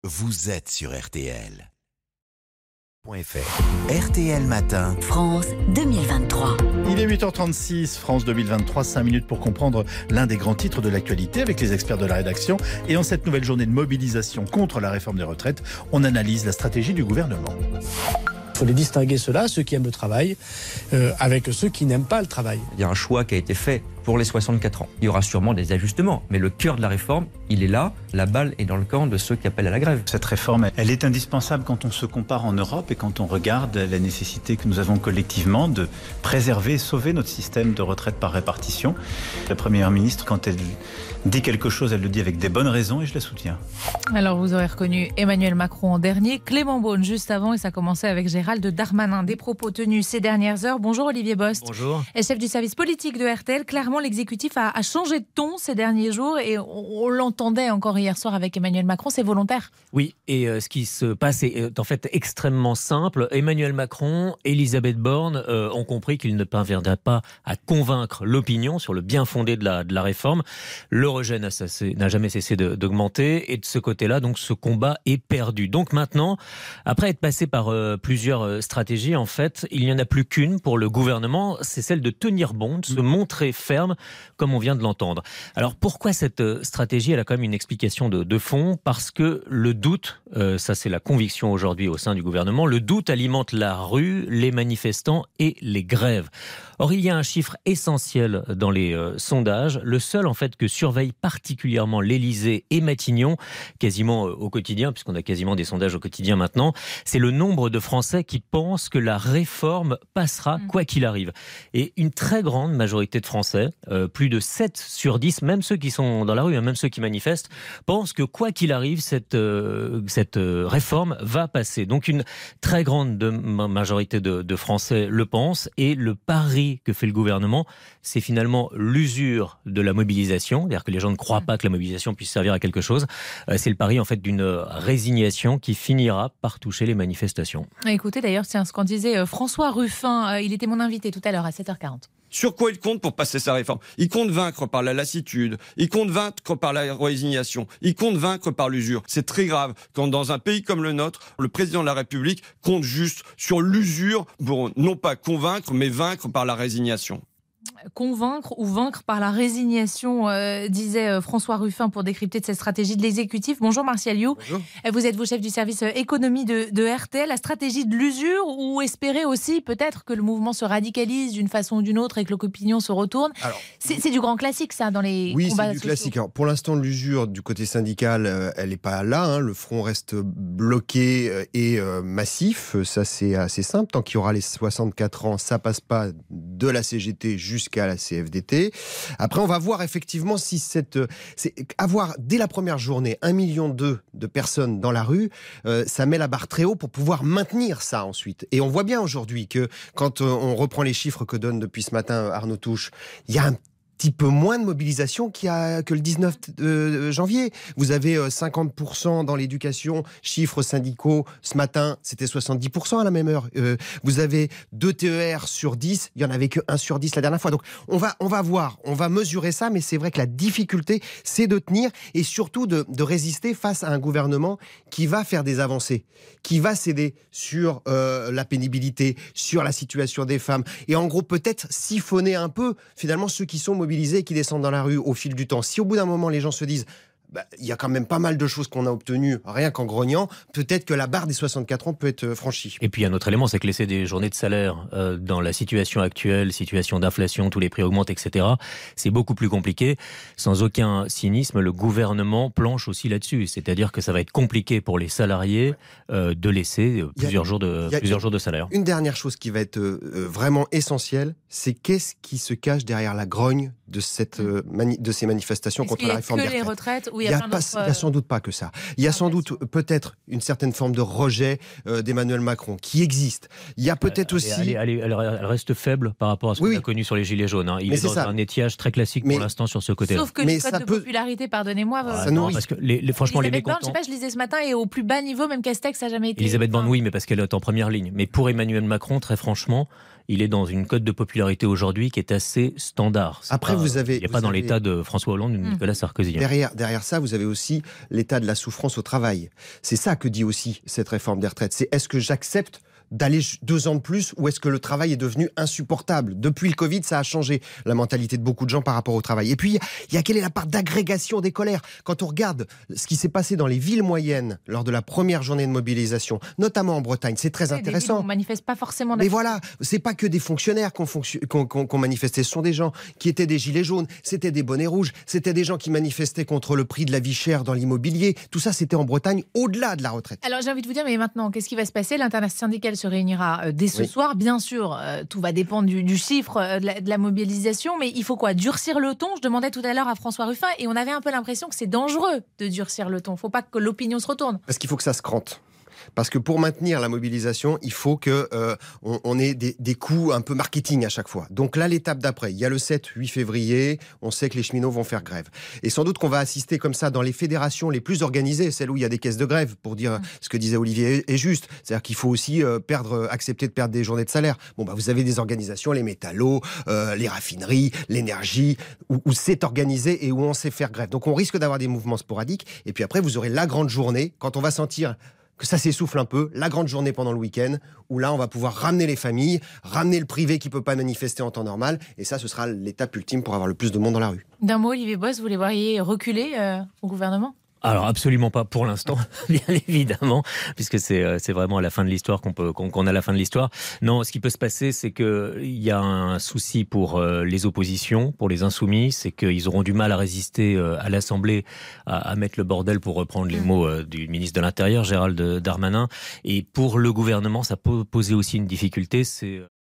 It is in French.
vous êtes sur RTL. RTL Matin. France 2023. Il est 8h36, France 2023, 5 minutes pour comprendre l'un des grands titres de l'actualité avec les experts de la rédaction. Et en cette nouvelle journée de mobilisation contre la réforme des retraites, on analyse la stratégie du gouvernement. Il faut les distinguer, ceux qui aiment le travail, avec ceux qui n'aiment pas le travail. Il y a un choix qui a été fait pour les 64 ans. Il y aura sûrement des ajustements, mais le cœur de la réforme, il est là. La balle est dans le camp de ceux qui appellent à la grève. Cette réforme, elle est indispensable quand on se compare en Europe et quand on regarde la nécessité que nous avons collectivement de préserver et sauver notre système de retraite par répartition. La Première ministre, quand elle dit quelque chose, elle le dit avec des bonnes raisons et je la soutiens. Alors vous aurez reconnu Emmanuel Macron en dernier, Clément Beaune juste avant et ça commençait avec Gérald Darmanin. Des propos tenus ces dernières heures. Bonjour Olivier Bost. Bonjour. Et chef du service politique de RTL. Clairement l'exécutif a changé de ton ces derniers jours et on l'entendait encore hier soir avec Emmanuel Macron, c'est volontaire. Oui, et ce qui se passe est en fait extrêmement simple. Emmanuel Macron, Elisabeth Borne ont compris qu'ils ne parviendraient pas à convaincre l'opinion sur le bien fondé de la réforme. Le rejet n'a jamais cessé d'augmenter et de ce côté-là, donc ce combat est perdu. Donc maintenant, après être passé par plusieurs stratégies, en fait, il n'y en a plus qu'une pour le gouvernement, c'est celle de tenir bon, de se montrer ferme, comme on vient de l'entendre. Alors pourquoi cette stratégie? Elle a quand même une explication de fond, parce que le doute, ça c'est la conviction aujourd'hui au sein du gouvernement, le doute alimente la rue, les manifestants et les grèves. Or, il y a un chiffre essentiel dans les sondages, le seul en fait que surveille particulièrement l'Élysée et Matignon, quasiment au quotidien, puisqu'on a quasiment des sondages au quotidien maintenant, c'est le nombre de Français qui pensent que la réforme passera quoi qu'il arrive. Et une très grande majorité de Français, plus de 7 sur 10, même ceux qui sont dans la rue, même ceux qui manifestent, pensent que quoi qu'il arrive, cette réforme va passer. Donc une très grande majorité de Français le pensent, et le pari que fait le gouvernement, c'est finalement l'usure de la mobilisation, c'est-à-dire que les gens ne croient pas que la mobilisation puisse servir à quelque chose. C'est le pari en fait d'une résignation qui finira par toucher les manifestations. Écoutez d'ailleurs, c'est ce qu'en disait François Ruffin, il était mon invité tout à l'heure à 7h40. Sur quoi il compte pour passer sa réforme? Il compte vaincre par la lassitude, il compte vaincre par la résignation, il compte vaincre par l'usure. C'est très grave quand dans un pays comme le nôtre, le président de la République compte juste sur l'usure pour non pas convaincre, mais vaincre par la résignation. Convaincre ou vaincre par la résignation, disait François Ruffin pour décrypter de cette stratégie de l'exécutif. Bonjour Martial You. Bonjour. Vous êtes chef du service économie de RTL. La stratégie de l'usure, ou espérer aussi peut-être que le mouvement se radicalise d'une façon ou d'une autre et que l'opinion se retourne. C'est du grand classique ça dans les combats sociaux. Oui, c'est du classique. Alors, pour l'instant, l'usure du côté syndical, elle n'est pas là. Le front reste bloqué et massif. Ça, c'est assez simple. Tant qu'il y aura les 64 ans, ça passe pas de la CGT jusqu'à la CFDT. Après, on va voir effectivement si avoir dès la première journée 1,2 million de personnes dans la rue, ça met la barre très haut pour pouvoir maintenir ça ensuite. Et on voit bien aujourd'hui que quand on reprend les chiffres que donne depuis ce matin Arnaud Touche, il y a un petit peu moins de mobilisation que le 19 janvier. Vous avez 50% dans l'éducation, chiffres syndicaux, ce matin, c'était 70% à la même heure. Vous avez 2 TER sur 10, il n'y en avait que 1 sur 10 la dernière fois. Donc on va voir, on va mesurer ça, mais c'est vrai que la difficulté, c'est de tenir et surtout de résister face à un gouvernement qui va faire des avancées, qui va céder sur la pénibilité, sur la situation des femmes, et en gros peut-être siphonner un peu finalement ceux qui sont mobilisés et qui descendent dans la rue au fil du temps. Si au bout d'un moment les gens se disent il y a quand même pas mal de choses qu'on a obtenues rien qu'en grognant, peut-être que la barre des 64 ans peut être franchie. Et puis un autre élément, c'est que laisser des journées de salaire dans la situation actuelle, situation d'inflation, tous les prix augmentent, etc., c'est beaucoup plus compliqué. Sans aucun cynisme, le gouvernement planche aussi là-dessus. C'est-à-dire que ça va être compliqué pour les salariés de laisser plusieurs jours de salaire. Une dernière chose qui va être vraiment essentielle, c'est qu'est-ce qui se cache derrière la grogne de ces manifestations contre la réforme des retraites. Il n'y a sans doute pas que ça. Il y a sans doute peut-être une certaine forme de rejet d'Emmanuel Macron qui existe. Il y a peut-être aussi... Elle reste faible par rapport à ce qu'on a connu sur les Gilets jaunes. Il est dans un étiage très classique pour l'instant sur ce côté-là. Sauf que les codes de popularité, pardonnez-moi... Ça nourrit. Parce que franchement, les mécontents... Je sais pas, je lisais ce matin, et au plus bas niveau, même Castex n'a jamais été... Elisabeth Borne, oui, mais parce qu'elle est en première ligne. Mais pour Emmanuel Macron, très franchement... il est dans une cote de popularité aujourd'hui qui est assez standard. Après, il n'y a pas dans l'état de François Hollande ou de Nicolas Sarkozy. Derrière ça, vous avez aussi l'état de la souffrance au travail. C'est ça que dit aussi cette réforme des retraites. C'est est-ce que j'accepte d'aller 2 ans de plus ou est-ce que le travail est devenu insupportable? Depuis le Covid, ça a changé la mentalité de beaucoup de gens par rapport au travail. Et puis, il y a quelle est la part d'agrégation des colères? Quand on regarde ce qui s'est passé dans les villes moyennes lors de la première journée de mobilisation, notamment en Bretagne, c'est très intéressant. On ne manifeste pas forcément. Mais voilà, c'est pas que des fonctionnaires qu'on manifestait, ce sont des gens qui étaient des gilets jaunes, c'était des bonnets rouges, c'était des gens qui manifestaient contre le prix de la vie chère dans l'immobilier. Tout ça, c'était en Bretagne, au-delà de la retraite. Alors j'ai envie de vous dire, mais maintenant, qu'est-ce qui va se passer? L'intersyndicale se réunira dès ce soir. Bien sûr, tout va dépendre du chiffre de la mobilisation, mais il faut quoi? Durcir le ton? Je demandais tout à l'heure à François Ruffin et on avait un peu l'impression que c'est dangereux de durcir le ton. Il ne faut pas que l'opinion se retourne. Parce qu'il faut que ça se crante. Parce que pour maintenir la mobilisation, il faut que on ait des coups un peu marketing à chaque fois. Donc là, l'étape d'après, il y a le 7-8 février, on sait que les cheminots vont faire grève. Et sans doute qu'on va assister comme ça dans les fédérations les plus organisées, celles où il y a des caisses de grève, pour dire ce que disait Olivier est juste. C'est-à-dire qu'il faut aussi accepter de perdre des journées de salaire. Bon, bah, vous avez des organisations, les métallos, les raffineries, l'énergie, où c'est organisé et où on sait faire grève. Donc on risque d'avoir des mouvements sporadiques. Et puis après, vous aurez la grande journée, quand on va sentir que ça s'essouffle un peu, la grande journée pendant le week-end, où là, on va pouvoir ramener les familles, ramener le privé qui ne peut pas manifester en temps normal, et ça, ce sera l'étape ultime pour avoir le plus de monde dans la rue. D'un mot, Olivier Bosse, vous les voyez reculer au gouvernement ? Alors absolument pas pour l'instant, bien évidemment, puisque c'est vraiment à la fin de l'histoire qu'on a la fin de l'histoire. Non, ce qui peut se passer, c'est qu'il y a un souci pour les oppositions, pour les insoumis, c'est qu'ils auront du mal à résister à l'Assemblée, à mettre le bordel, pour reprendre les mots du ministre de l'Intérieur, Gérald Darmanin. Et pour le gouvernement, ça peut poser aussi une difficulté, c'est